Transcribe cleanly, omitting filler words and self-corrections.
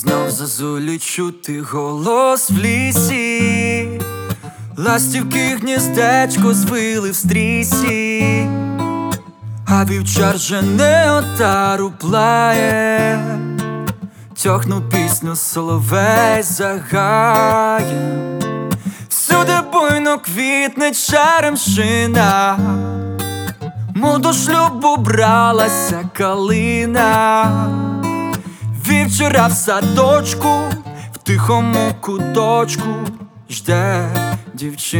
Знов зозулі чути голос в лісі, ластівки гніздечко звили в стрісі, а вівчар жене отару плає, тьохну пісню соловей загає. Всюди буйно квітне черемшина, мов до шлюбу бралася калина. Вівчора в садочку, в тихому куточку жде дівчина.